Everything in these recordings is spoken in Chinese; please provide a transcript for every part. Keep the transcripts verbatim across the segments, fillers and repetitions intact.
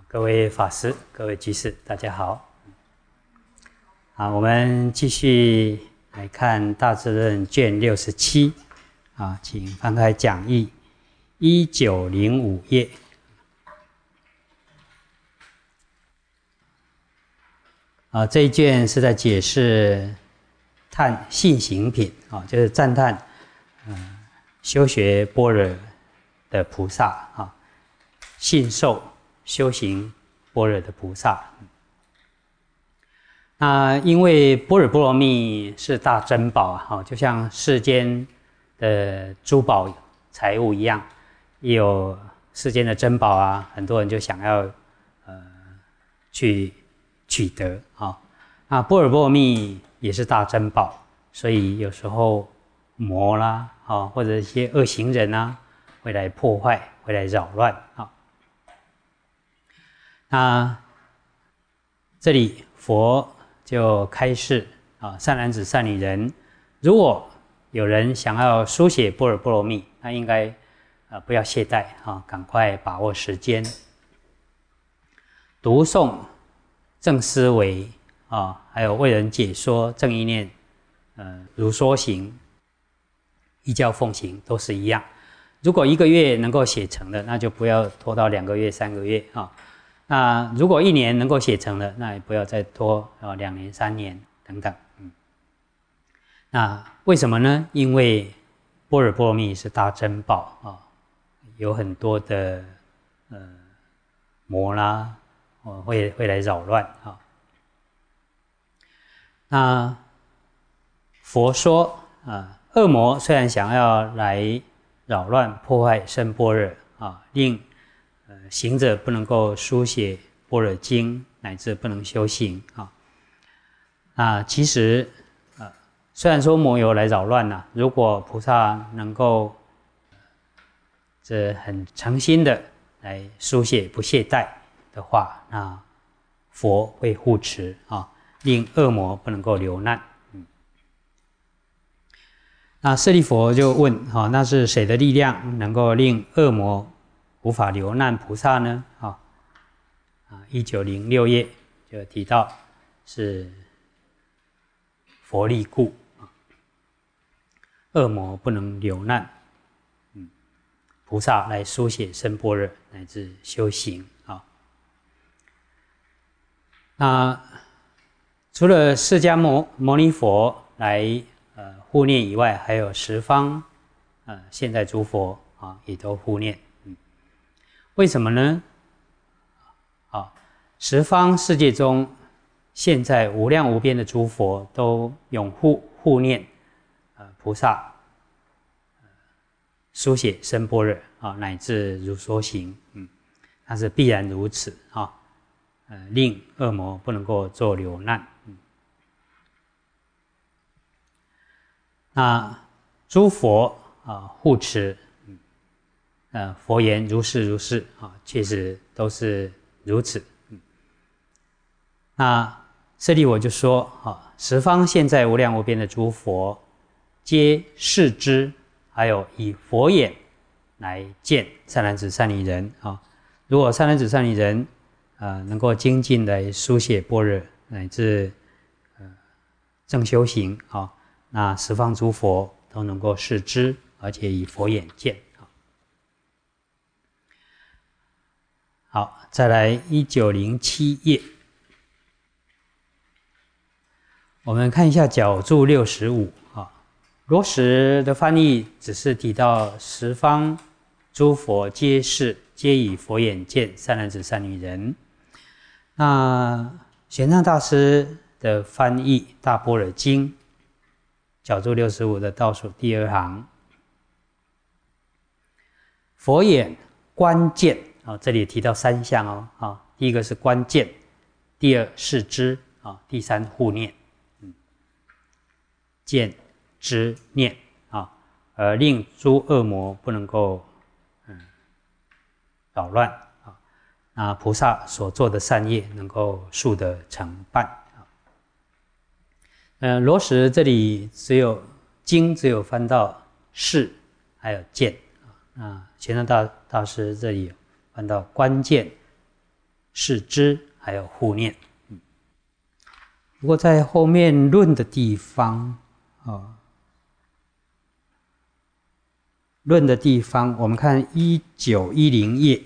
各位法师、各位居士，大家好。好，我们继续来看《大智论》卷六十七。啊，请翻开讲义一九零五页。啊，这一卷是在解释叹信行品啊，就是赞叹嗯修学般若的菩萨啊，信受修行般若的菩萨。那因为般若波罗蜜是大珍宝啊，就像世间的珠宝财物一样，也有世间的珍宝啊，很多人就想要呃去取得啊。那般若波罗蜜也是大珍宝，所以有时候魔啦啊，或者一些恶行人啊，会来破坏，会来扰乱啊。那这里佛就开示啊，善男子、善女人，如果有人想要书写般若波罗蜜，那应该呃不要懈怠啊，赶快把握时间，读诵正思维啊，还有为人解说正意念，呃如说行、依教奉行都是一样。如果一个月能够写成的，那就不要拖到两个月、三个月啊。那如果一年能够写成的，那也不要再拖啊两年、三年等等。嗯，那为什么呢？因为般若波罗蜜是大珍宝啊，有很多的呃魔啦，哦会会来扰乱啊。那佛说啊，恶魔虽然想要来扰乱、破坏圣般若啊，令呃行者不能够书写般若经，乃至不能修行啊。那其实呃虽然说魔有来扰乱了，如果菩萨能够这很诚心的来书写，不懈怠的话，那佛会护持啊，令恶魔不能够流难。嗯，那舍利佛就问啊，那是谁的力量能够令恶魔无法流难菩萨呢？啊啊，一九零六页就提到是佛力故，恶魔不能流难，嗯，菩萨来书写圣般若乃至修行啊。那除了释迦牟牟尼佛来呃护念以外，还有十方呃现在诸佛啊也都护念。嗯，为什么呢？啊，十方世界中现在无量无边的诸佛都拥护护念呃菩萨，呃书写圣般若啊，乃至如说行，嗯，那是必然如此啊，呃，令恶魔不能够做流难。嗯，那诸佛啊护持，嗯，呃，佛言如是如是啊，确实都是如此。嗯，那舍利我就说啊，十方现在无量无边的诸佛，皆视之，还有以佛眼来见善男子、善女人啊。如果善男子、善女人呃能够精进来书写般若，乃至呃正修行啊，那十方诸佛都能够视之，而且以佛眼见。好，再来一九零七页，我们看一下角注六十五啊。罗什的翻译只是提到十方诸佛皆是，皆以佛眼见善男子、善女人。那玄奘大师的翻译《大般若经》角注六十五的倒数第二行，佛眼观见。啊，这里提到三项哦，啊，第一个是观见，第二视之，啊，第三护念，嗯，见知念啊，而令诸恶魔不能够嗯扰乱啊，那菩萨所做的善业能够速得成办啊。呃，罗什这里只有经只有翻到视，还有见啊，那玄奘大大师这里有翻到关键视知，还有护念。嗯，不过在后面论的地方啊，论的地方，我们看一九一零页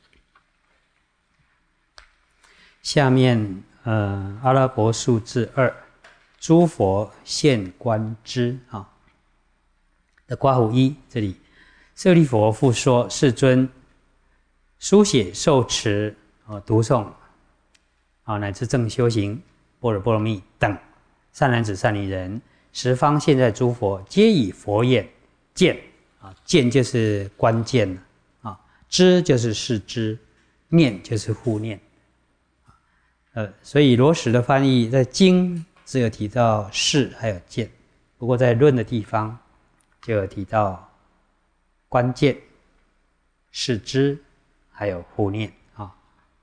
下面，呃，阿拉伯数字二，诸佛现观之啊的括弧一这里，舍利佛复说：世尊，书写、受持、啊读诵啊乃至正修行般若波罗蜜等善男子善女人，十方现在诸佛，皆以佛眼见啊，见就是关键啊，知就是视知，念就是护念。呃，所以罗什的翻译在经只有提到视还有见，不过在论的地方就有提到关键、视知还有护念啊。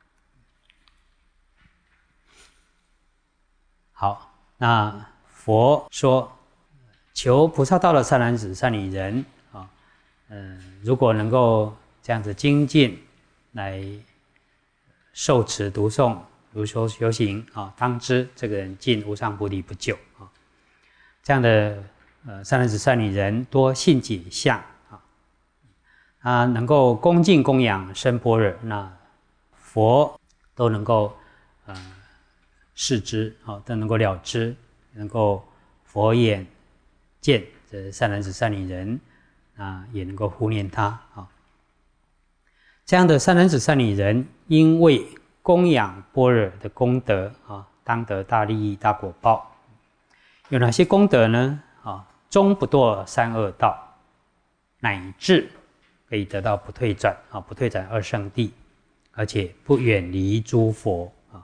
好，那佛说，求菩萨道的善男子善女人啊，嗯、呃，如果能够这样子精进来受持读诵。如说修行啊，当知这个人进无上菩提不久啊。这样的呃善男子善女人多信解相啊，他能够恭敬供养生般若，那佛都能够呃视之啊，都能够了知，能够佛眼见这善男子善女人啊，也能够护念他啊。这样的善男子善女人，因为供养般若的功德啊，当得大利益大果报。有哪些功德呢？啊，终不堕三恶道，乃至可以得到不退转啊，不退转二圣地，而且不远离诸佛啊。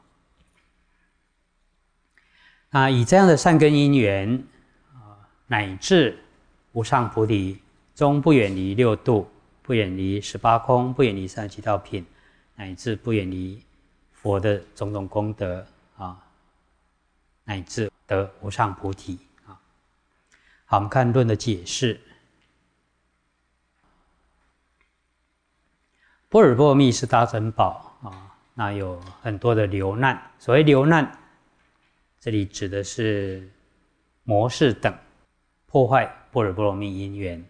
那以这样的善根因缘啊，乃至无上菩提，终不远离六度，不远离十八空，不远离三十七道品，乃至不远离佛的种种功德啊，乃至得无上菩提啊。好，我们看论的解释。般若波罗蜜是大珍宝啊，那有很多的流难。所谓流难，这里指的是魔事等破坏般若波罗蜜因缘。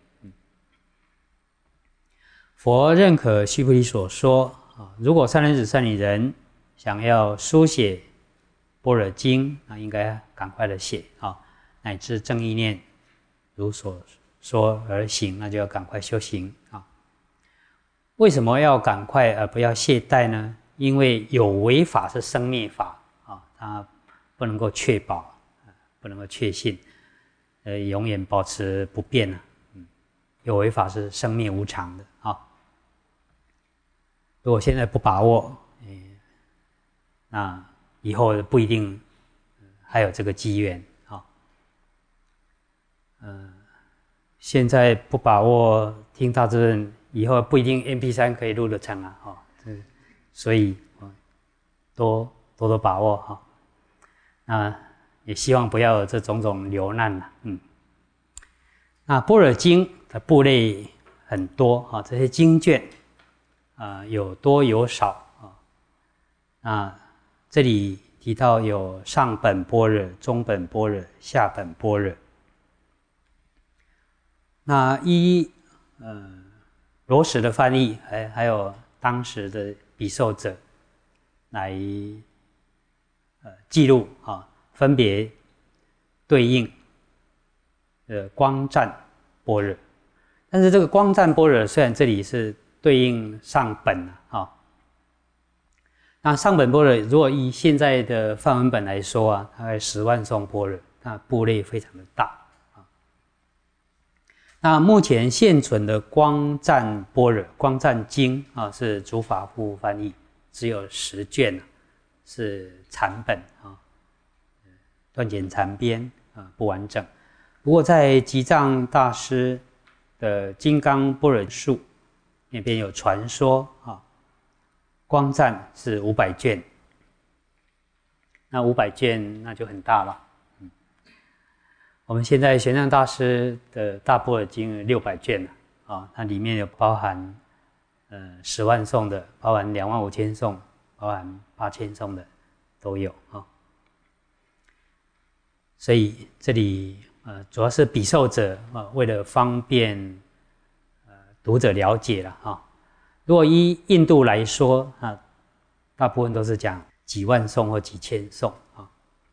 佛认可须菩提所说啊，如果善男子善女人想要书写般若经，那应该赶快的写啊，乃至正意念如所说而行，那就要赶快修行啊。为什么要赶快而不要懈怠呢？因为有为法是生灭法啊，它不能够确保，不能够确信，呃，永远保持不变啊。嗯，有为法是生灭无常的啊。如果现在不把握，那以后不一定还有这个机缘啊。呃，现在不把握听大智论，以后不一定 M P 三 可以录得成啊。哦，所以多多多把握哈。那也希望不要有这种种流难了。嗯，那般若经的部类很多啊，这些经卷啊、呃、有多有少啊。那这里提到有上本般若、中本般若、下本般若。那依呃罗什的翻译，还还有当时的比受者来呃记录啊，分别对应呃光湛般若。但是这个光湛般若虽然这里是对应上本啊。那上本般若，如果以现在的梵文本来说啊，大概十万颂般若，那部类非常的大啊。那目前现存的光湛般若、光湛经啊，是竺法护翻译，只有十卷，是残本啊，断简残编啊，不完整。不过在吉藏大师的《金刚般若述》那边有传说啊。光湛是五百卷，那五百卷那就很大了。嗯，我们现在玄奘大师的大般若经有六百卷了啊，它里面有包含呃十万颂的，包含两万五千颂，包包含八千颂的都有啊。所以这里呃主要是比受者啊，为了方便呃读者了解了啊。如果依印度来说啊，大部分都是讲几万颂或几千颂啊。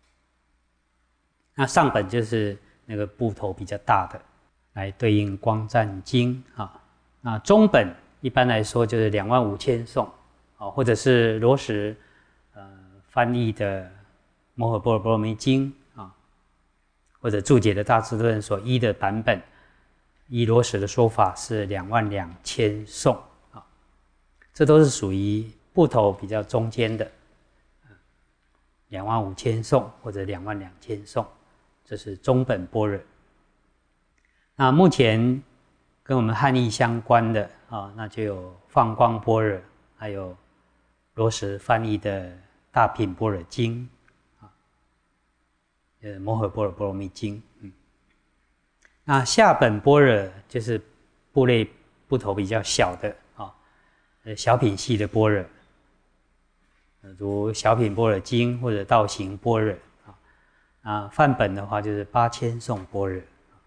那上本就是那个部头比较大的，来对应光赞经啊。那中本一般来说就是两万五千颂啊，或者是罗什呃翻译的摩诃般若波罗蜜经啊，或者注解的大智论所依的版本，依罗什的说法是两万两千颂啊，这都是属于部头比较中间的，两万五千颂或者两万两千颂，这是中本般若。那目前跟我们汉译相关的啊，那就有放光般若，还有罗什翻译的大品般若经啊，呃摩诃般若波罗蜜经。嗯，那下本般若就是部类部头比较小的啊，呃小品系的般若，如小品般若经或者道行般若啊。啊，梵本的话就是八千颂般若。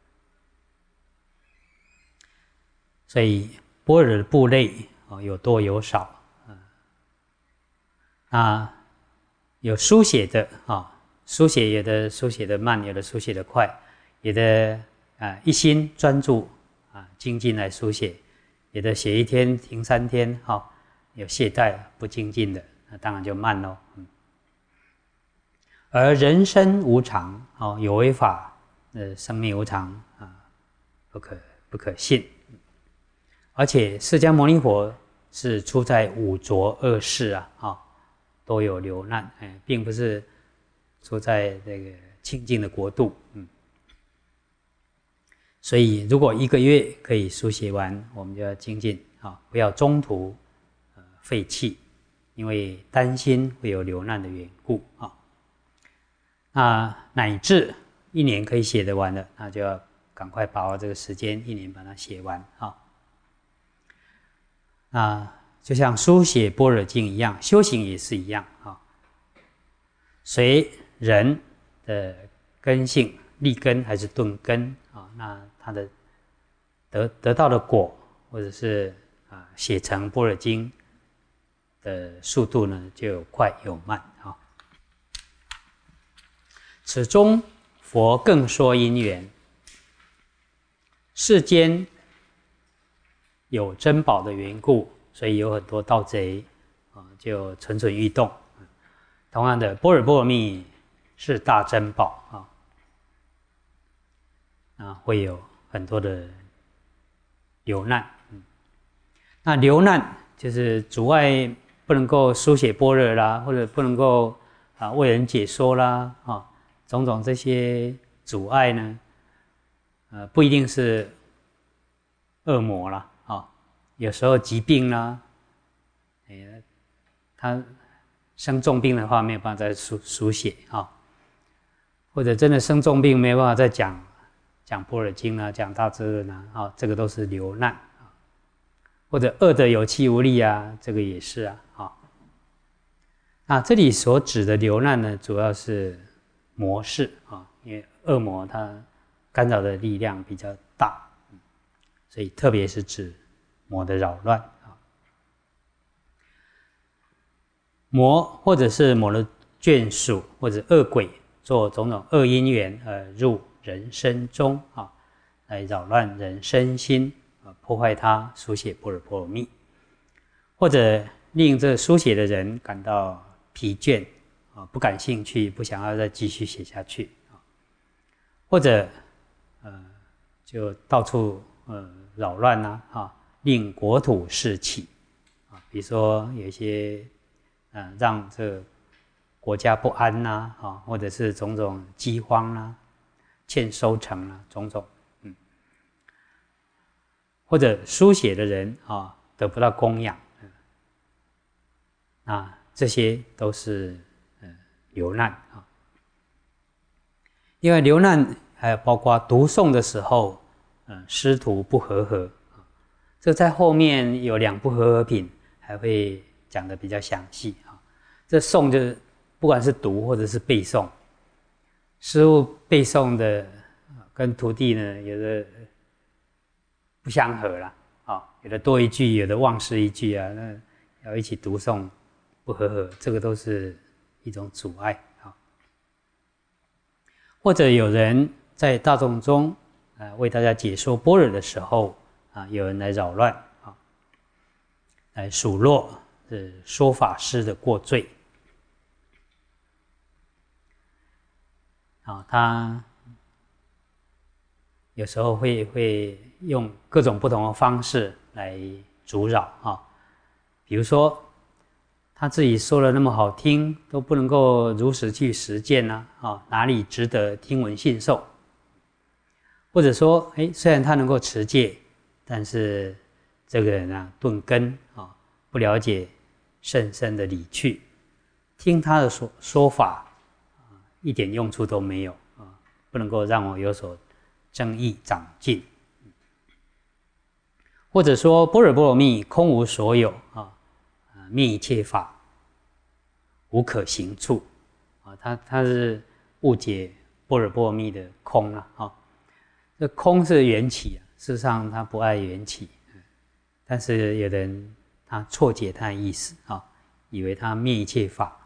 所以般若的部类啊有多有少啊，那有书写的啊，书写有的书写的慢，有的书写的快，有的啊一心专注啊精进来书写，有的写一天停三天哈，有懈怠不精进的，那当然就慢咯。嗯，而人生无常哦，有为法，呃，生命无常啊，不可不可信。而且释迦牟尼佛是出在五浊恶世啊，啊，都有流难，哎，并不是出在这个清净的国度，嗯。所以如果一个月可以书写完，我们就要精进啊，不要中途呃废弃，因为担心会有流难的缘故啊。那乃至一年可以写得完的，那就要赶快把握这个时间，一年把它写完啊。啊，就像书写般若经一样，修行也是一样啊。随人的根性，立根还是顿根啊，那他的得得到的果，或者是啊写成般若经的速度呢，就有快有慢啊。此中佛更说因缘，世间有珍宝的缘故，所以有很多盗贼啊，就蠢蠢欲动。同样的，般若波罗蜜是大珍宝啊，啊，会有很多的流难。嗯，那流难就是阻碍不能够书写般若啦，或者不能够啊为人解说啦，啊，种种这些阻碍呢，呃，不一定是恶魔啦。有时候疾病啦，哎，他生重病的话没有办法再书书写啊，或者真的生重病没有办法再讲讲般若经啊，讲大智论啊，啊，这个都是流难啊，或者饿得有气无力啊，这个也是啊，啊，那这里所指的流难呢，主要是魔事啊，因为恶魔它干扰的力量比较大，所以特别是指魔的扰乱啊，魔或者是魔的眷属或者恶鬼，做种种恶因缘而入人身中啊，来扰乱人身心啊，破坏他书写般若波罗蜜，或者令这书写的人感到疲倦啊，不感兴趣，不想要再继续写下去啊，或者呃就到处呃扰乱呐啊。令国土士气啊，比如说有一些呃让这个国家不安呐啊，或者是种种饥荒啦、欠收成啦，种种嗯，或者书写的人啊得不到供养，啊，这些都是呃流难啊。因为流难还有包括读诵的时候，呃师徒不和合。这在后面有两部和合品，还会讲得比较详细啊。 这诵就是不管是读或者是背诵，师父背诵的跟徒弟呢有的不相合啦，啊，有的多一句，有的忘失一句啊，那要一起读诵不和合，这个都是一种阻碍啊。或者有人在大众中啊为大家解说般若的时候啊，有人来扰乱啊，来数落是说法师的过罪啊，他有时候会会用各种不同的方式来阻扰啊，比如说他自己说了那么好听，都不能够如实去实践呢、啊，啊，哪里值得听闻信受？或者说，哎，虽然他能够持戒，但是这个人啊，钝根啊，不了解甚深的理趣，听他的说说法啊，一点用处都没有啊，不能够让我有所增益长进。或者说，般若波罗蜜空无所有啊，灭一切法，无可行处啊，他他是误解般若波罗蜜的空了啊。这空是缘起啊，事实上他不爱缘起，但是有人他错解他的意思啊，以为他灭一切法，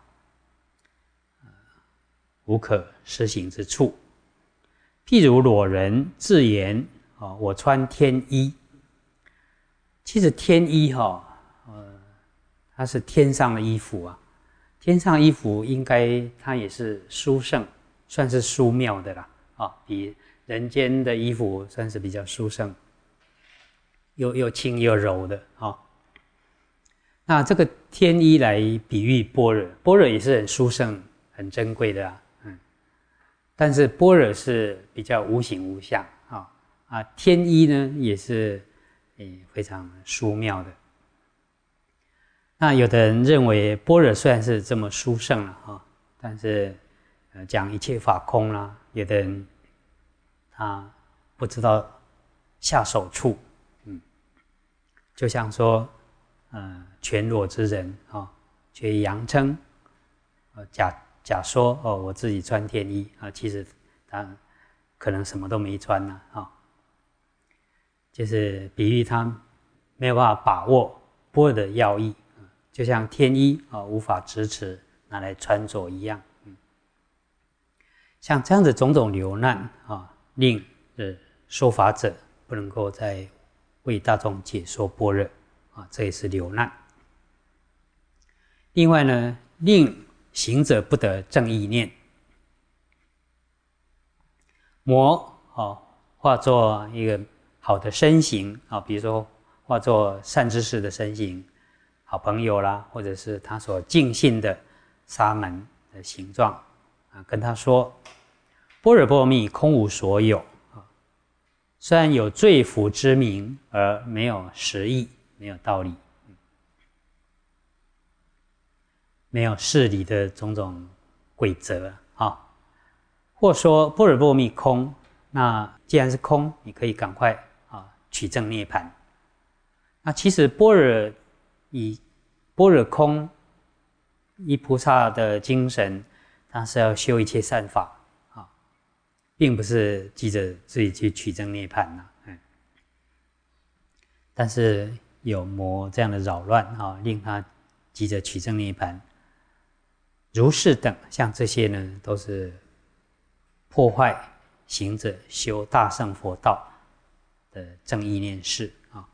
无可施行之处。譬如裸人自言啊，我穿天衣。其实天衣哈，呃，它是天上的衣服啊。天上衣服应该它也是殊胜，算是殊妙的啦，啊，比人间的衣服算是比较殊胜，又又轻又柔的啊。那这个天衣来比喻般若，般若也是很殊胜、很珍贵的啊，嗯。但是般若是比较无形无相啊，啊，天衣呢也是。非常殊妙的。那有的人认为般若虽然是这么殊胜了哈，但是呃讲一切法空啦，有的人他不知道下手处，嗯，就像说呃全裸之人啊，却佯称呃假假说哦我自己穿天衣啊，其实他可能什么都没穿呢啊。就是比喻他没有办法把握般若的要义，就像天衣啊无法支持拿来穿着一样。像这样的种种流难啊，令呃说法者不能够再为大众解说般若啊，这也是流难。另外呢，令行者不得正意念，魔啊化作一个好的身形啊，比如说化作善知识的身形，好朋友啦，或者是他所敬信的沙门的形状啊，跟他说：般若波罗蜜空无所有啊，虽然有罪福之名，而没有实义，没有道理，没有事理的种种规则啊。或说般若波罗蜜空，那既然是空，你可以赶快取证涅槃。那其实般若以般若空，以菩萨的精神，他是要修一切善法啊，并不是急着自己去取证涅槃呐、嗯。但是有魔这样的扰乱啊，令他急着取证涅槃。如是等，像这些呢，都是破坏行者修大乘佛道的正意念事啊。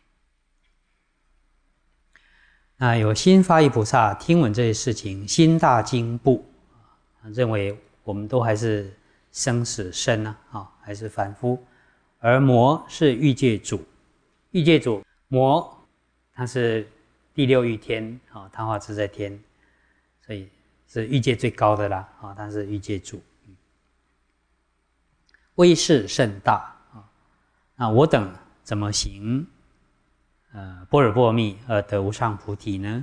那有心发意菩萨听闻这些事情，心大惊怖，认为我们都还是生死身啊，啊还是凡夫，而魔是欲界主，欲界主魔他是第六欲天啊，贪化自在天，所以是欲界最高的啦啊，他是欲界主，威势甚大啊。那我等怎么行呃般若波罗蜜而得无上菩提呢？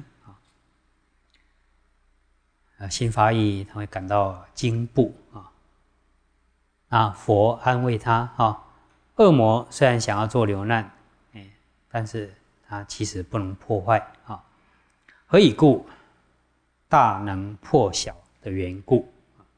啊，心发意他会感到惊怖啊。那佛安慰他啊，恶魔虽然想要做流难，哎，但是他其实不能破坏啊。何以故？ 大能破小的缘故。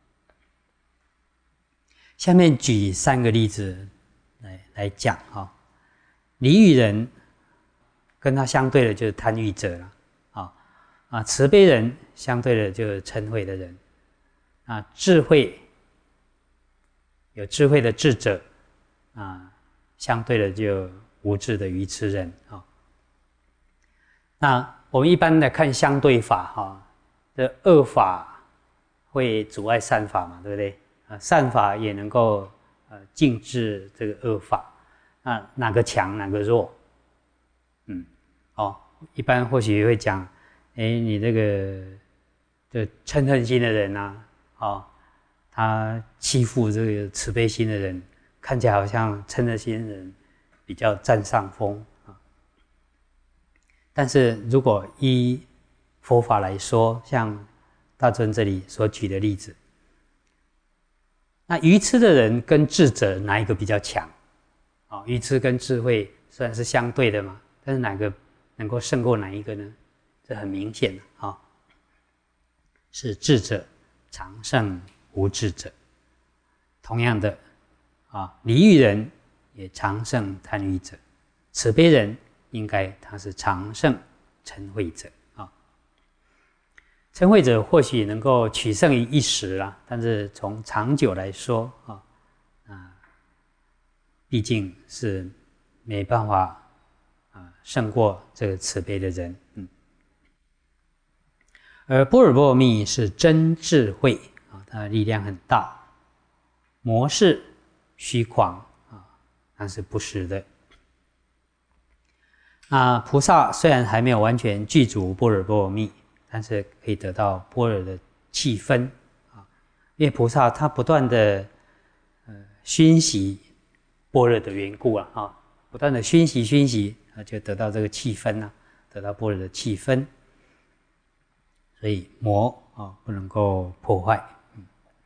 下面举三个例子来来讲哈。离欲人跟他相对的就是贪欲者了啊啊，慈悲人相对的就是嗔恚的人啊，智慧有智慧的智者啊，相对的就无智的愚痴人啊。那我们一般来看相对法哈，这恶法会阻碍善法嘛，对不对？啊，善法也能够呃禁止这个恶法，那哪个强哪个弱？嗯，哦，一般或许会讲，哎，你这个这嗔恨心的人啊，哦，他欺负这个慈悲心的人，看起来好像嗔恨心的人比较占上风啊。但是如果依佛法来说，像大尊这里所举的例子，那愚痴的人跟智者哪一个比较强？啊，愚痴跟智慧虽然是相对的嘛，但是哪个能够胜过哪一个呢？这很明显的啊，是智者常胜无智者。同样的啊，离欲人也常胜贪欲者，慈悲人应该他是常胜嗔恚者。嗔恚者或许能够取胜于一时啦，但是从长久来说啊，啊，毕竟是没办法啊胜过这个慈悲的人。嗯，而般若波罗蜜是真智慧啊，它的力量很大。魔是虚狂啊，那是不实的。那菩萨虽然还没有完全具足般若波罗蜜，但是可以得到般若的气氛啊，因为菩萨他不断的呃熏习般若的缘故啊，啊，不断的熏习熏习啊，就得到这个气氛啊，得到般若的气氛，所以魔啊不能够破坏。嗯、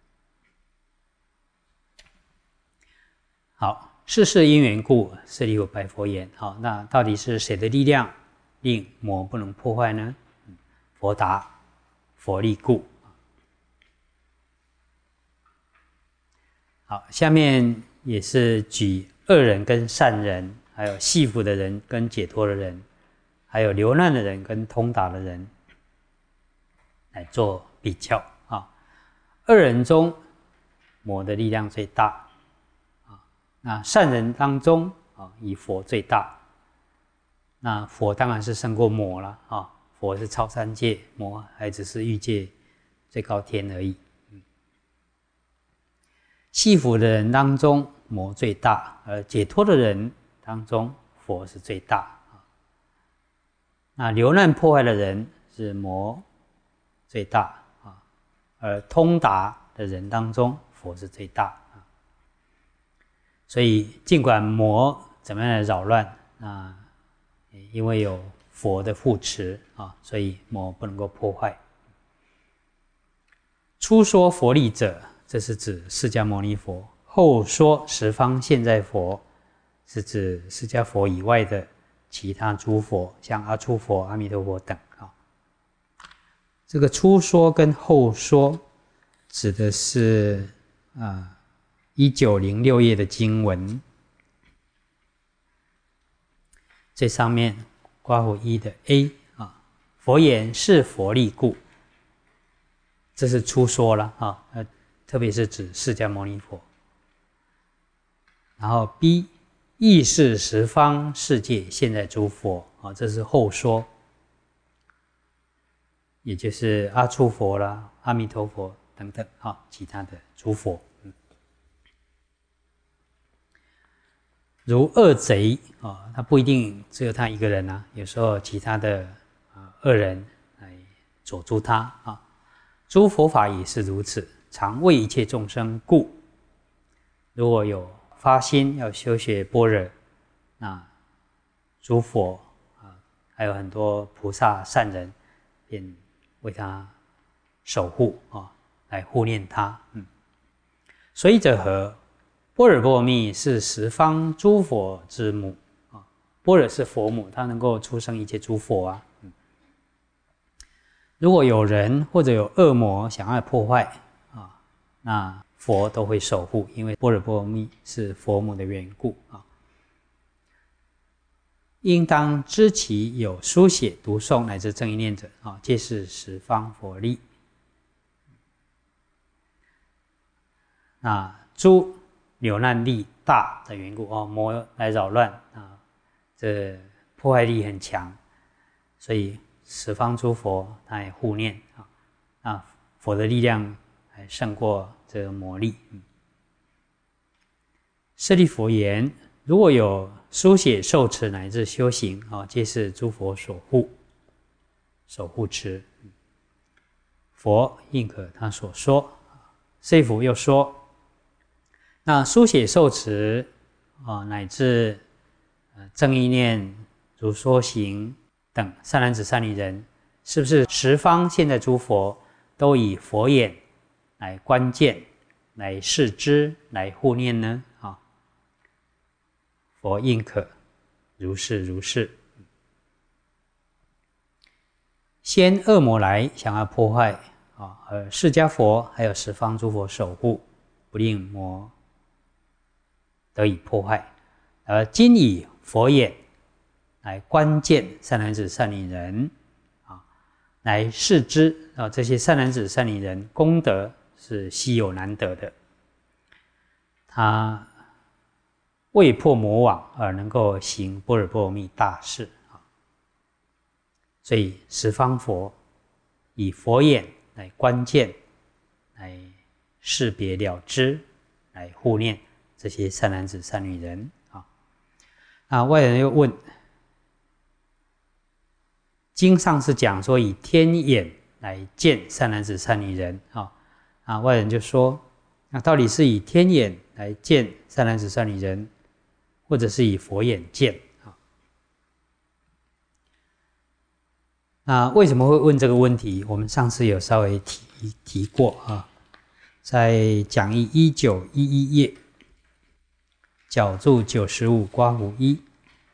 好，世事因缘故，舍利弗白佛言：好，那到底是谁的力量令魔不能破坏呢？佛答：佛力故。好，下面也是举恶人跟善人，还有系缚的人跟解脱的人，还有流难的人跟通达的人来做比较啊。恶人中，魔的力量最大啊。那善人当中啊，以佛最大。那佛当然是胜过魔了啊。佛是超三界，魔还只是欲界最高天而已。嗯、系缚的人当中，魔最大；而解脱的人当中，佛是最大。那流难破坏的人是魔最大啊，而通达的人当中，佛是最大啊。所以，尽管魔怎么样的扰乱，那因为有佛的护持啊，所以魔不能够破坏。初说佛力者，这是指释迦牟尼佛；后说十方现在佛，是指释迦佛以外的其他诸佛，像阿阇佛、阿弥陀佛等啊。这个初说跟后说，指的是啊一九零六页的经文，最上面括弧一的 A 啊，佛言是佛力故，这是初说了啊，呃，特别是指释迦牟尼佛。然后 B 亦是十方世界现在诸佛啊，这是后说，也就是阿阇佛啦、阿弥陀佛等等啊，其他的诸佛。嗯、如恶贼啊，他不一定只有他一个人啊，有时候其他的啊恶人来佐助他啊。诸佛法也是如此，常为一切众生故。如果有发心要修学般若，那诸佛啊，还有很多菩萨善人，便为他守护啊，来护念他。嗯，所以者何？般若波罗蜜是十方诸佛之母啊，般若是佛母，它能够出生一切诸佛啊。嗯、 如果有人或者有恶魔想要破坏啊，那佛都会守护，因为般若波罗蜜是佛母的缘故啊。应当知其有书写、读诵乃至正意念者啊，皆是十方佛力。那诸流难力大的缘故哦，魔来扰乱啊，这破坏力很强，所以十方诸佛他也护念啊，啊，佛的力量还胜过这个魔力。嗯，舍利佛言：如果有书写、受持乃至修行啊，皆是诸佛所护、守护持。佛应可他所说。舍利弗又说：那书写、受持啊，乃至正意念、如说行等善男子、善女人，是不是十方现在诸佛都以佛眼来观见、来视之、来护念呢？啊，佛应可如是如是。先恶魔来想要破坏啊，而释迦佛还有十方诸佛守护，不令魔得以破坏。而今以佛眼来观见善男子、善女人啊，来视之啊，这些善男子、善女人功德是稀有难得的，他未破魔网而能够行般若波罗蜜大事啊，所以十方佛以佛眼来观见、来识别了知、来护念这些善男子、善女人啊。那外人又问：经上是讲说以天眼来见善男子、善女人啊，啊，外人就说：那到底是以天眼来见善男子、善女人，或者是以佛眼见啊？那为什么会问这个问题？我们上次有稍微提提过啊，在讲义一九一一页角注九十五刮胡一，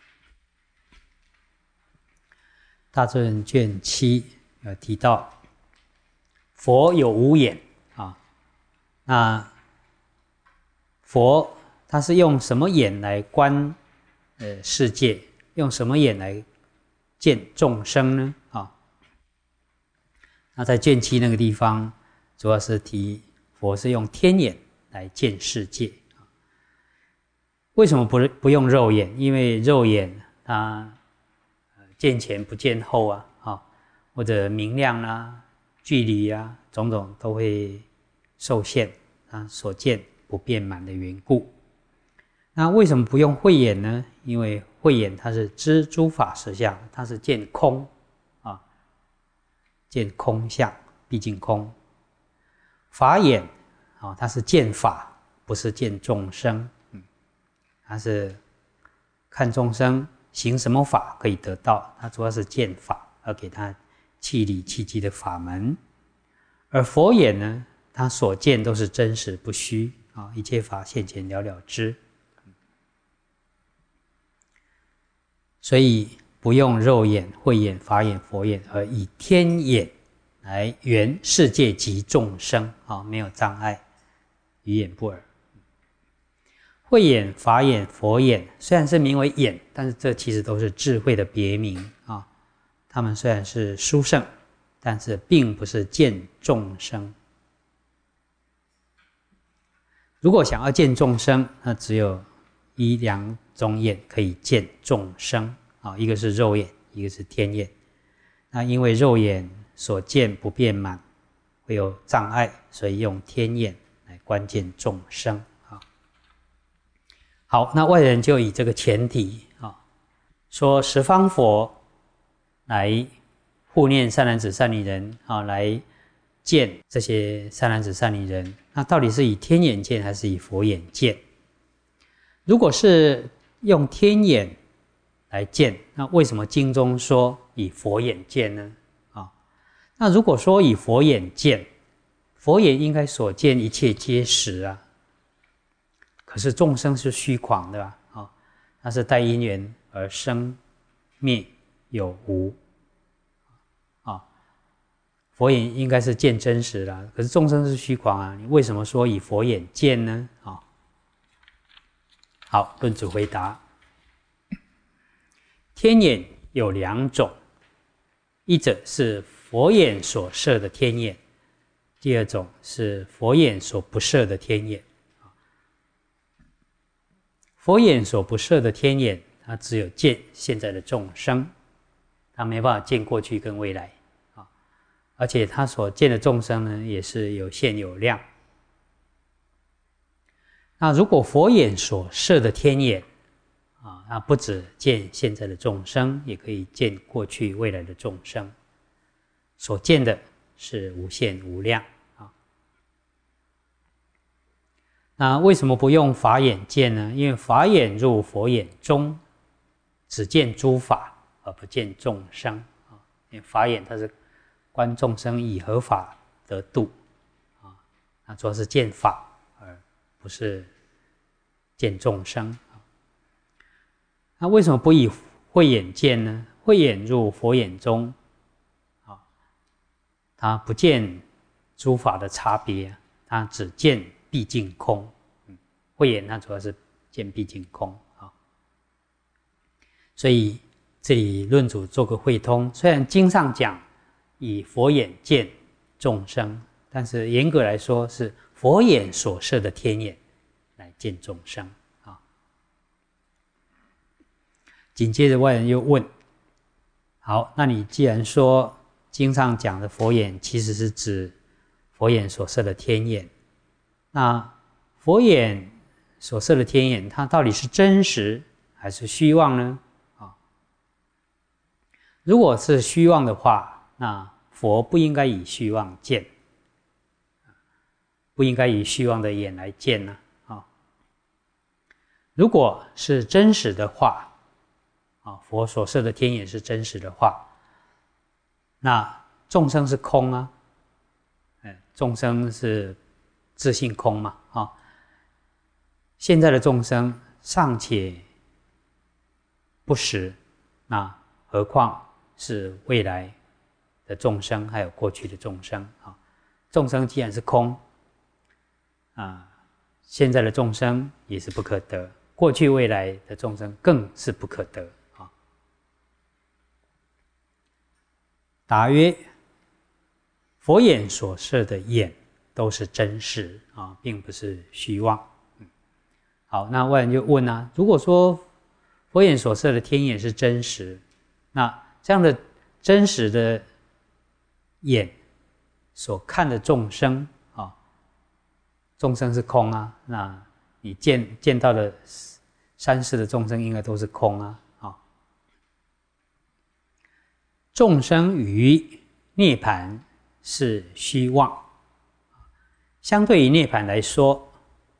大正卷七有提到，佛有五眼啊，那佛他是用什么眼来观呃世界？用什么眼来见众生呢？啊，那在卷七那个地方，主要是提佛是用天眼来见世界。为什么不不用肉眼？因为肉眼它见前不见后啊，啊，或者明亮啊、距离啊，种种都会受限啊，所见不遍满的缘故。那为什么不用慧眼呢？因为慧眼它是知诸法实相，它是见空啊，见空相，毕竟空。法眼啊，它是见法，不是见众生，嗯，它是看众生行什么法可以得到，它主要是见法，而给它契理契机的法门。而佛眼呢，它所见都是真实不虚啊，一切法现前了了知。所以不用肉眼、慧眼、法眼、佛眼，而以天眼来圆世界及众生啊，没有障碍，于眼不耳。慧眼、法眼、佛眼虽然是名为眼，但是这其实都是智慧的别名啊。他们虽然是殊胜，但是并不是见众生。如果想要见众生，那只有一两种眼可以见众生啊，一个是肉眼，一个是天眼。那因为肉眼所见不遍满，会有障碍，所以用天眼来观见众生啊。好，那外人就以这个前提啊，说十方佛来护念善男子、善女人啊，来见这些善男子、善女人，那到底是以天眼见还是以佛眼见？如果是用天眼来见，那为什么经中说以佛眼见呢？啊，那如果说以佛眼见，佛眼应该所见一切皆实啊。可是众生是虚诳的啊，啊，它是带因缘而生灭有无啊。 佛眼应该是见真实啦，可是众生是虚诳啊，你为什么说以佛眼见呢？啊，好，论主回答：天眼有两种，一者是佛眼所摄的天眼，第二种是佛眼所不摄的天眼。佛眼所不摄的天眼，它只有见现在的众生，它没办法见过去跟未来。而且他所见的众生呢，也是有限有量。那如果佛眼所摄的天眼啊，那不只见现在的众生，也可以见过去未来的众生，所见的是无限无量啊。那为什么不用法眼见呢？因为法眼入佛眼中，只见诸法而不见众生啊。因为法眼它是观众生以何法得度啊，那主要是见法，而不是见众生。那为什么不以慧眼见呢？慧眼入佛眼中啊，它不见诸法的差别，它只见毕竟空。慧眼它主要是见毕竟空啊，所以这里论主做个会通，虽然经上讲以佛眼见众生，但是严格来说是佛眼所摄的天眼来见众生啊。紧接着外人又问：好，那你既然说经上讲的佛眼其实是指佛眼所摄的天眼，那佛眼所摄的天眼，它到底是真实还是虚妄呢？啊，如果是虚妄的话，那佛不应该以虚妄见，不应该以虚妄的眼来见呢、啊？如果是真实的话，啊，佛所摄的天眼是真实的话，那众生是空啊，哎，众生是自性空嘛，啊，现在的众生尚且不实，那何况是未来的众生，还有过去的众生啊。众生既然是空啊，现在的众生也是不可得，过去未来的众生更是不可得啊。答曰：佛眼所摄的眼都是真实啊，并不是虚妄。好，那外人就问啊，如果说佛眼所摄的天眼是真实，那这样的真实的眼所看的众生啊，众生是空啊，那你见见到的三世的众生应该都是空啊，啊，众生于涅槃是虚妄，相对于涅槃来说，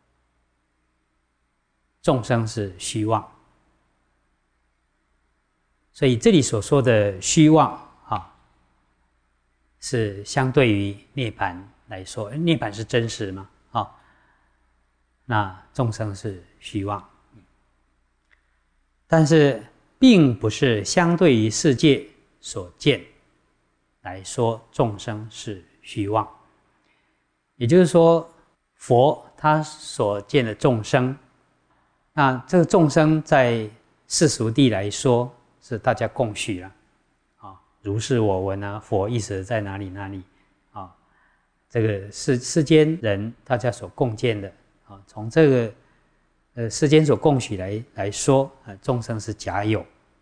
众生是虚妄，所以这里所说的虚妄啊，是相对于涅槃来说，涅槃是真实吗？啊，那众生是虚妄，但是并不是相对于世界所见来说，众生是虚妄。也就是说，佛他所见的众生，那这个众生在世俗地来说是大家共许了啊，如是我闻啊，佛意识在哪里哪里啊，这个世世间人大家所共见的啊，从这个呃世间所共许来来说啊，众生是假有。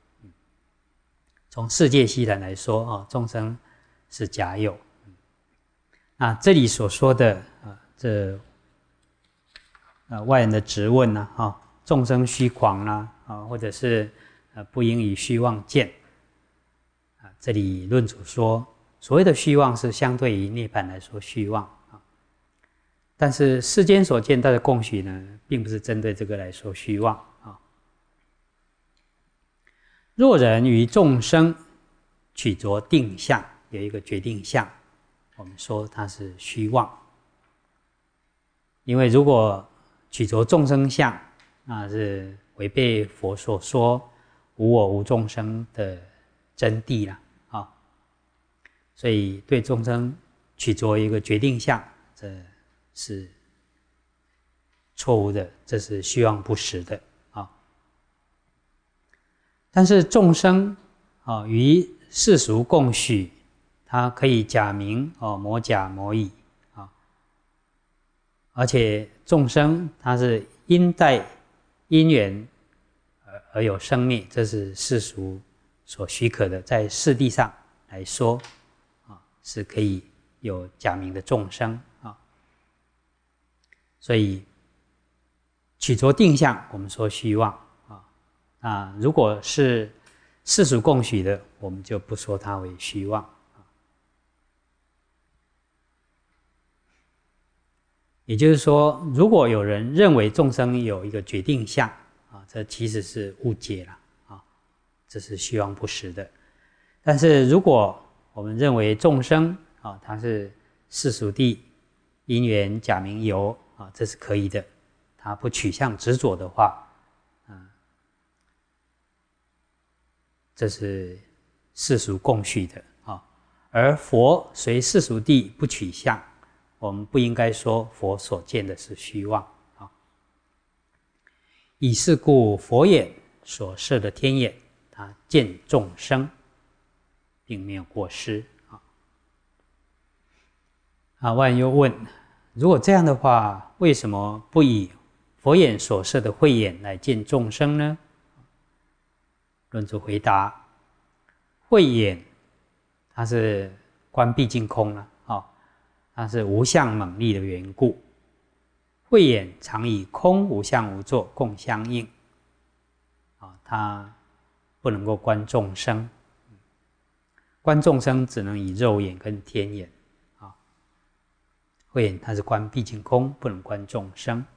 从世界西来来说啊，众生是假有。那这里所说的啊，这呃外人的质问呢，啊，众生虚诳啦，啊，或者是呃不应以虚妄见，啊，这里论主说，所谓的虚妄是相对于涅槃来说虚妄啊，但是世间所见大家共许呢，并不是针对这个来说虚妄啊。若人于众生取着定相，有一个决定相，我们说它是虚妄。因为如果取着众生相，那是违背佛所说无我无众生的真谛了啊。 所以对众生取着一个决定相，这是错误的，这是虚妄不实的啊。但是众生啊，于世俗共许，它可以假名哦，模假模拟啊，而且众生它是因带因缘而而有生灭，这是世俗所许可的，在世地上来说啊，是可以有假名的众生啊。所以取着定相，我们说虚妄啊。那如果是世俗共许的，我们就不说它为虚妄。也就是说，如果有人认为众生有一个决定相啊，这其实是误解了啊，这是虚妄不实的。但是如果我们认为众生啊，它是世俗谛因缘假名有啊，这是可以的，它不取向执着的话，啊，这是世俗共许的啊。而佛随世俗谛不取向，我们不应该说佛所见的是虚妄啊。以是故，佛眼所摄的天眼，它见众生，并没有过失啊。啊，万又问：如果这样的话，为什么不以佛眼所摄的慧眼来见众生呢？论著回答：慧眼，它是观毕竟空了啊。它是无相猛力的缘故，慧眼常以空无相无作共相应啊，它不能够观众生，观众生只能以肉眼跟天眼啊。慧眼它是观毕竟空，不能观众生。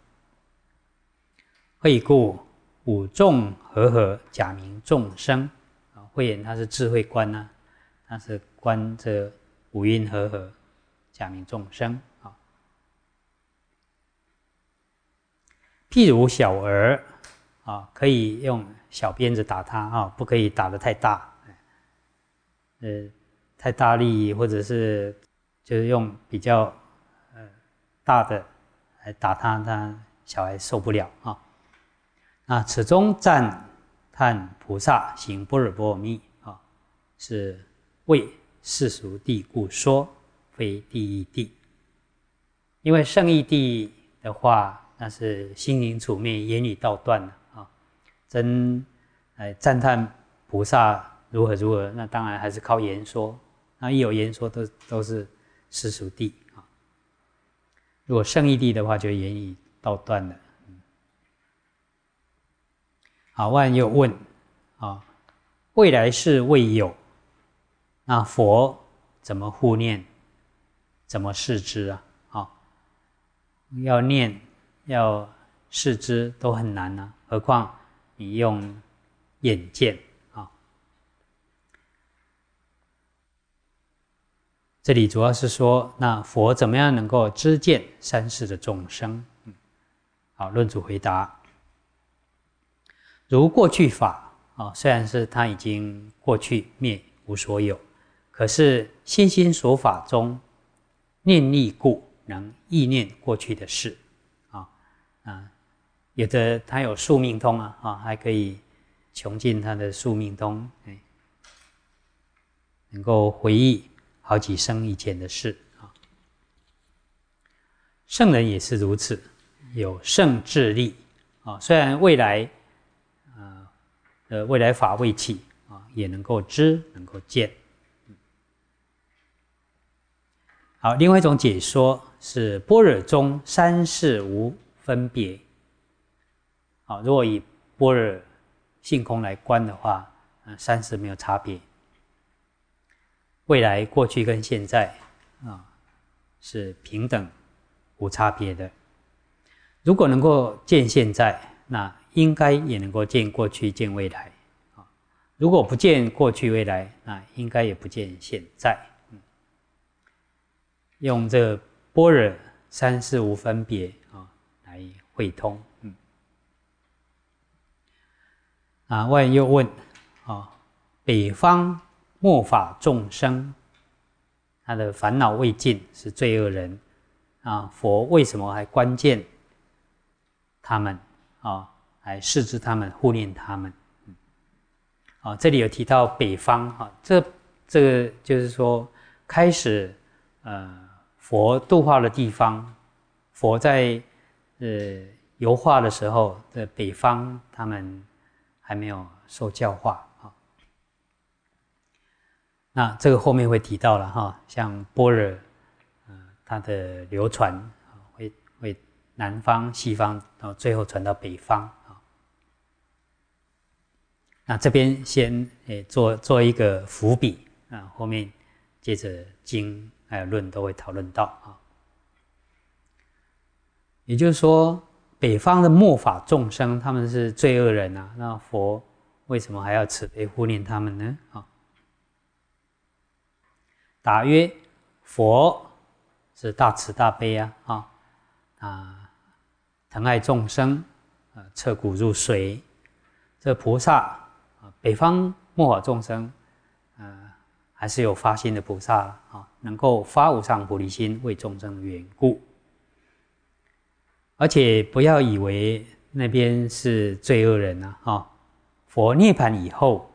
慧故五众和合，假名众生啊。慧眼它是智慧观啊，它是观这五蕴和合，假名众生啊。譬如小儿啊，可以用小鞭子打他啊，不可以打得太大，呃，太大力，或者是就是用比较呃大的来打他，他小孩受不了啊。那此中赞叹菩萨行般若波罗蜜啊，是为世俗谛故说，非第一谛。因为圣义谛的话，那是心灵处灭，言语道断了啊。真来赞叹菩萨如何如何，那当然还是靠言说。那一有言说都都是世俗谛啊。如果圣义谛的话，就言语道断了。好，万又问啊，未来世未有，那佛怎么护念？怎么视之啊？啊，要念要视之都很难啊，何况你用眼见啊？这里主要是说，那佛怎么样能够知见三世的众生？嗯，好，论主回答。如过去法啊，虽然是它已经过去灭无所有，可是心心所法中念力故，能忆念过去的事啊啊，有的他有宿命通啊啊，还可以穷尽他的宿命通，哎，能够回忆好几生以前的事啊。圣人也是如此，有圣智力啊，虽然未来。呃，未来法未起啊，也能够知，能够见。好，另外一种解说是般若中三世无分别。好，如果以般若性空来观的话，呃，三世没有差别。未来、过去跟现在啊，是平等无差别的。如果能够见现在，那应该也能够见过去、见未来啊。如果不见过去、未来，那应该也不见现在。嗯、用这个般若三世无分别啊来会通。嗯、啊，万又问啊，北方末法众生他的烦恼未尽，是罪恶人啊。佛为什么还关键他们啊，来视之他们，护念他们？啊，这里有提到北方哈，这这个就是说，开始呃佛度化的地方，佛在呃游化的时候的北方，他们还没有受教化啊。那这个后面会提到了哈，像般若，呃，它的流传会会南方、西方，然后最后传到北方啊。那这边先诶做做一个伏笔啊，后面接着经还有论都会讨论到啊。也就是说，北方的末法众生，他们是罪恶人啊，那佛为什么还要慈悲护念他们呢？啊，答曰：佛是大慈大悲啊，啊啊，疼爱众生，啊，彻骨入髓。这菩萨啊，北方末法众生，呃，还是有发心的菩萨啊，能够发无上菩提心，为众生的缘故。而且不要以为那边是罪恶人啊，啊，佛涅槃以后，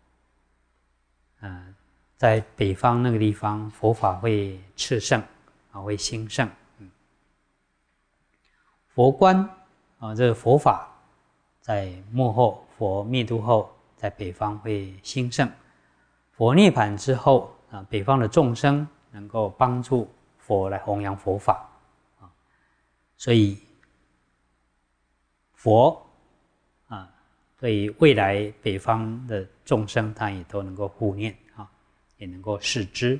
呃，在北方那个地方，佛法会炽盛啊，会兴盛。嗯，佛观啊，这个佛法在末后，佛灭度后，在北方会兴盛。佛涅槃之后啊，北方的众生能够帮助佛来弘扬佛法啊，所以佛啊，对于未来北方的众生，他也都能够护念啊，也能够视之。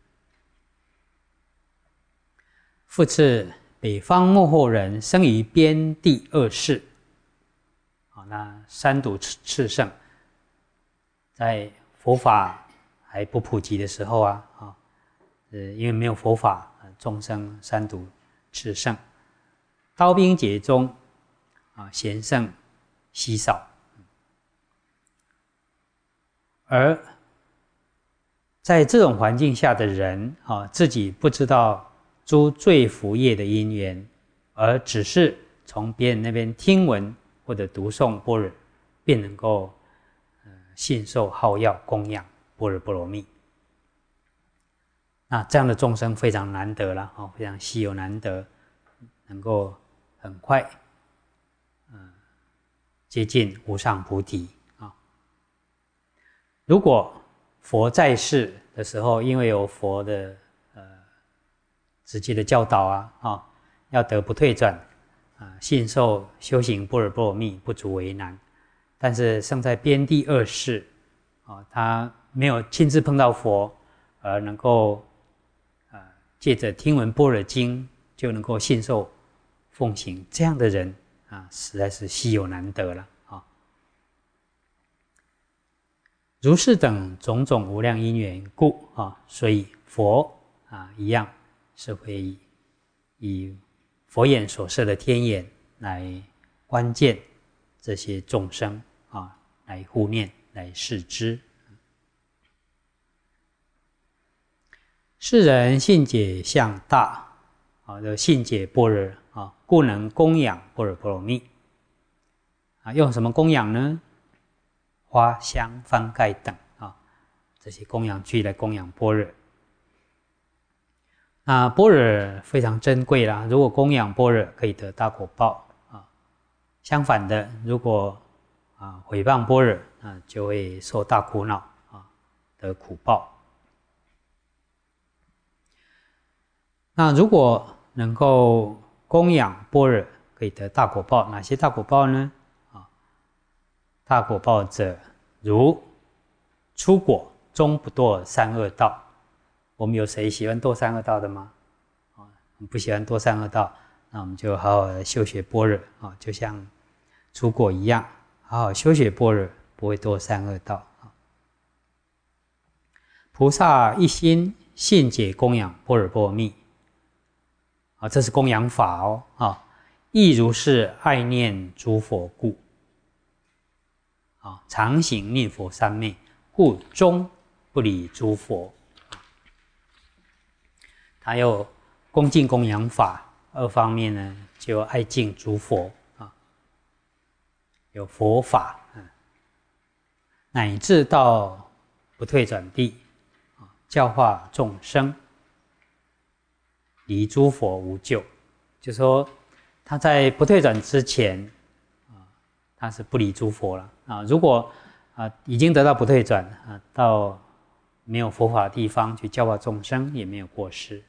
复次，北方末后人生于边地恶世。好，那三毒炽盛，在佛法还不普及的时候啊，啊，呃，因为没有佛法，众生三毒炽盛，刀兵劫中。啊，贤圣稀少，而在这种环境下的人啊，自己不知道诸罪福业的因缘，而只是从别人那边听闻或者读诵般若，便能够呃信受好药供养般若波罗蜜。那这样的众生非常难得了啊，非常稀有难得，能够很快。接近无上菩提啊！如果佛在世的时候，因为有佛的呃直接的教导啊，啊，要得不退转啊，信受修行般若波罗蜜不足为难。但是生在边地恶世啊，他没有亲自碰到佛，而能够呃借着听闻般若经就能够信受奉行，这样的人。啊，实在是稀有难得了啊！如是等种种无量因缘故啊，所以佛啊一样是会以以佛眼所设的天眼来观见这些众生啊，来护念，来视之。世人信解相大啊，就信解般若。啊，故能供养般若波罗蜜。啊，用什么供养呢？花香幡盖等啊，这些供养具来供养般若。那般若非常珍贵啦，如果供养般若，可以得大果报啊。相反的，如果啊毁谤般若，啊就会受大苦恼啊，得苦报。那如果能够供养般若，可以得大果报。哪些大果报呢？啊，大果报者，如初果终不堕三恶道。我们有谁喜欢堕三恶道的吗？啊，不喜欢堕三恶道，那我们就好好的修学般若啊，就像初果一样，好好修学般若，不会堕三恶道啊。菩萨一心信解供养般若波罗蜜。啊，这是供养法哦，啊，亦如是爱念诸佛故，啊，常行念佛三昧，故终不离诸佛。 还有恭敬供养法，二方面呢就爱敬诸佛啊，有佛法，乃至到不退转地，教化众生，离诸佛无救。就说他在不退转之前，他是不离诸佛了啊。如果啊已经得到不退转啊，到没有佛法的地方去教化众生，也没有过失。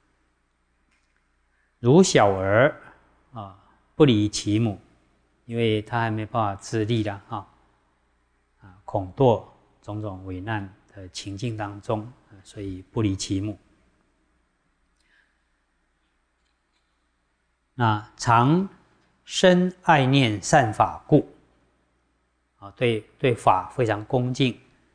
如小儿啊，不离其母，因为他还没办法自立了啊，啊，恐堕种种危难的情境当中，所以不离其母。那常深爱念善法故，啊，对对法非常恭敬，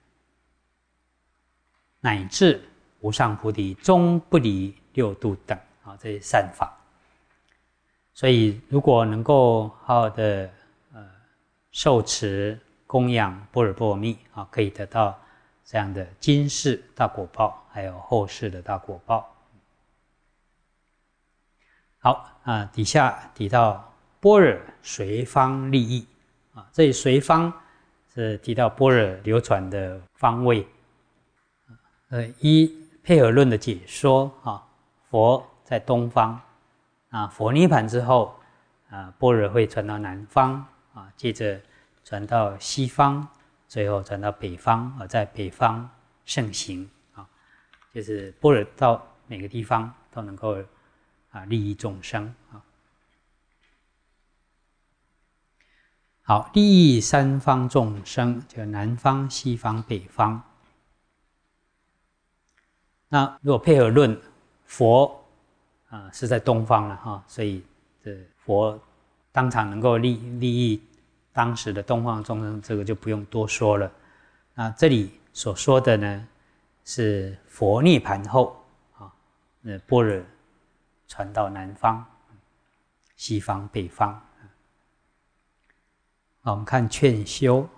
乃至无上菩提终不离六度等啊，这些善法。所以，如果能够好好的呃受持供养般若波罗蜜啊，可以得到这样的今世大果报，还有后世的大果报。好啊，底下提到般若随方利益啊，这里随方是提到般若流传的方位。呃，依配合论的解说啊，佛在东方。啊，佛涅槃之后，啊，般若会传到南方，啊，接着传到西方，最后传到北方，而在北方盛行，啊，就是般若到每个地方都能够啊利益众生，啊，好，利益三方众生，就南方、西方、北方。那如果配合论，佛啊，是在东方了哈，所以这佛当场能够利利益当时的东方众生，这个就不用多说了。那这里所说的呢，是佛涅槃后啊，那般若传到南方、西方、北方。好，我们看劝修，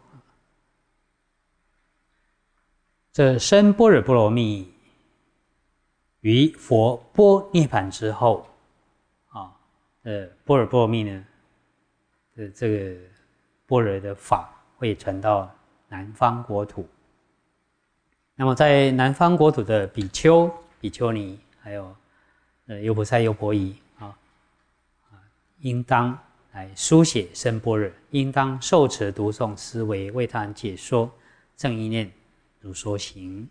这深般若波罗蜜。于佛般涅槃之后，啊，呃，般若波罗蜜呢，的这个般若的法会传到南方国土。那么在南方国土的比丘、比丘尼，还有呃优婆塞、优婆夷啊，啊，应当来书写深般若，应当受持读诵思维，为他人解说正意念，如说行。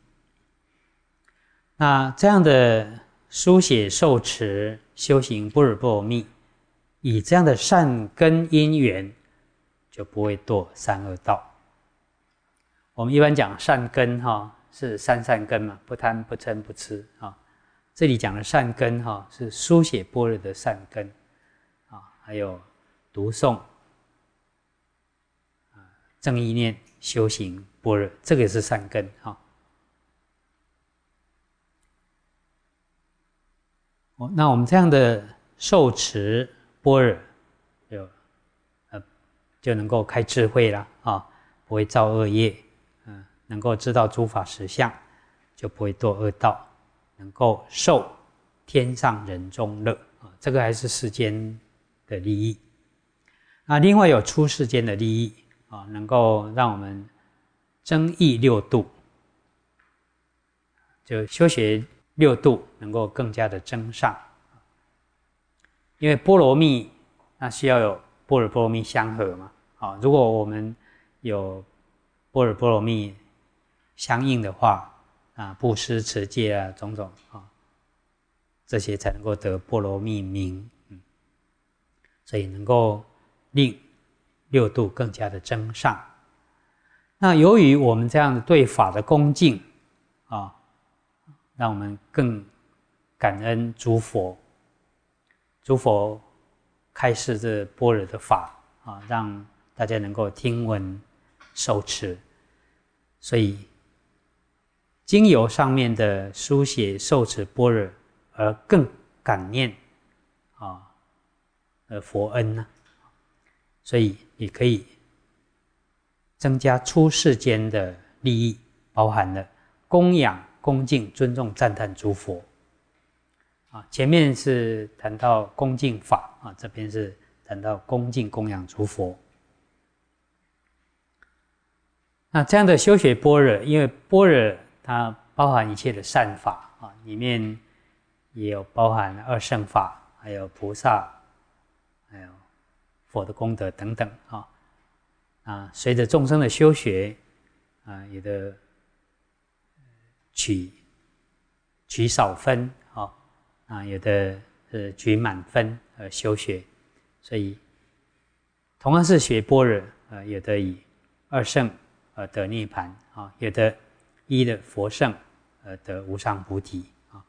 那这样的书写受持修行般若波罗蜜，以这样的善根因缘，就不会堕三恶道。我们一般讲善根哈，是三善根嘛，不贪不嗔不痴啊。这里讲的善根哈，是书写般若的善根啊，还有读诵啊正意念修行般若，这个是善根哈。那我们这样的受持般若，就呃就能够开智慧了啊，不会造恶业，嗯、呃，能够知道诸法实相，就不会堕恶道，能够受天上人中乐啊，这个还是世间的利益。那另外有出世间的利益啊，能够让我们增益六度，就修学六度能够更加的增上，因为波罗蜜那需要有般若波罗蜜相合嘛，啊，如果我们有般若波罗蜜相应的话，啊，布施、持戒啊，种种啊，这些才能够得波罗蜜名，嗯，所以能够令六度更加的增上。那由于我们这样对法的恭敬啊，让我们更感恩诸佛，诸佛开示这般若的法啊，让大家能够听闻受持，所以经由上面的书写受持般若，而更感念啊呃佛恩呢，所以也可以增加出世间的利益，包含了供养、恭敬、尊重、赞叹诸佛。 啊，前面是谈到恭敬法啊，这边是谈到恭敬供养诸佛。那这样的修学般若，因为般若它包含一切的善法啊，里面也有包含二乘法，还有菩萨，还有佛的功德等等啊。啊，随着众生的修学啊，有的取取少分啊，啊有的是取满分而修学，所以同样是学般若，呃，有的以二乘而得涅槃啊，有的依的佛乘而得无上菩提啊。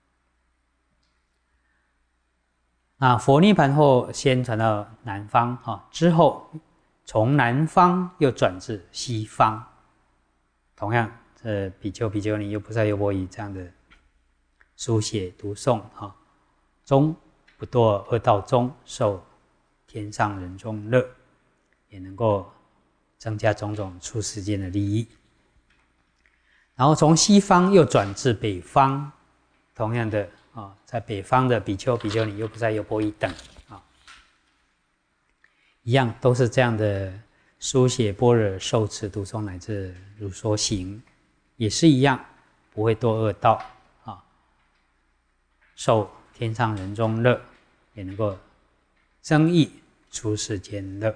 那佛涅槃后，先传到南方啊，之后从南方又转至西方，同样，这比丘、比丘尼、优婆塞、优婆夷这样的书写读诵啊，终不堕恶道中，受天上人中乐，也能够增加种种出世间的利益。然后从西方又转至北方，同样的啊，在北方的比丘、比丘尼、优婆塞、优婆夷等啊，一样都是这样的书写般若、受持读诵乃至如说行，也是一样，不会堕恶道啊，受天上人中乐，也能够增益出世间乐。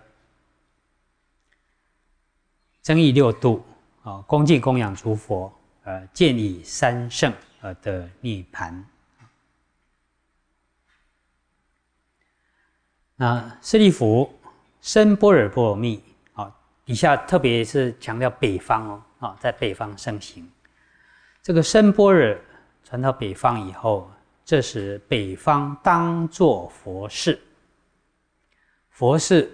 增益六度啊，恭敬供养诸佛，呃，见以三乘而得涅槃。那舍利弗深般若波罗蜜啊，底下特别是强调北方哦，啊，在北方盛行。这个深般若传到北方以后，这时北方当作佛事。佛事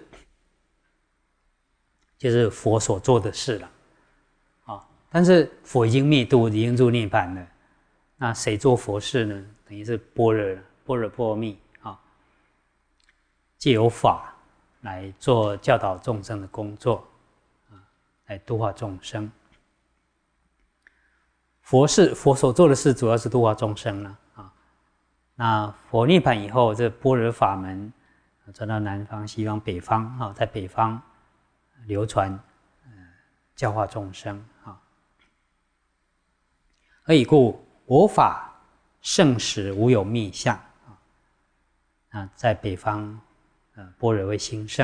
就是佛所做的事了，啊，但是佛已经灭度，已经入涅槃了，那谁做佛事呢？等于是般若般若波罗蜜啊，藉由法来做教导众生的工作，啊，来度化众生。佛事，佛所做的事主要是度化众生了啊。那佛涅槃以后，这般若法门传到南方、西方、北方啊，在北方流传，呃，教化众生啊。何以故？我法盛时无有灭相啊。啊，在北方，呃，般若为兴盛。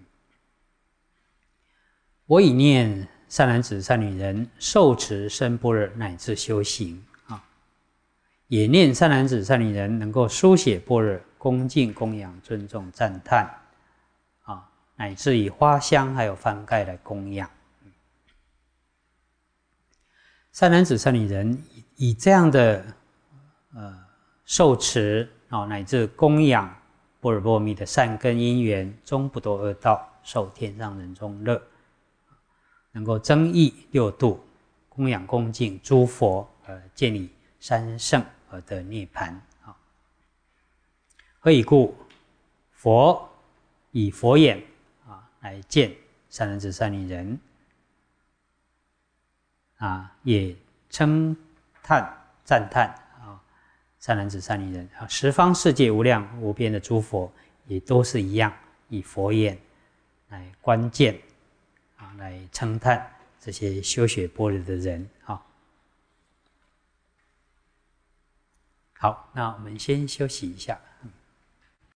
我以念善男子、善女人，受持深般若乃至修行啊，也念善男子、善女人能够书写般若，恭敬供养、尊重、赞叹啊，乃至以花香还有幡盖来供养。善男子、善女人以这样的呃受持啊，乃至供养般若波罗蜜的善根因缘，终不堕恶道，受天上人中乐。能够增益六度，供养恭敬诸佛，而见以三乘而得涅槃。何以故？佛以佛眼啊来见善男子、善女人啊，也称叹赞叹啊善男子、善女人啊，十方世界无量无边的诸佛也都是一样，以佛眼来观见。啊，来称叹这些修学般若的人啊。好，那我们先休息一下。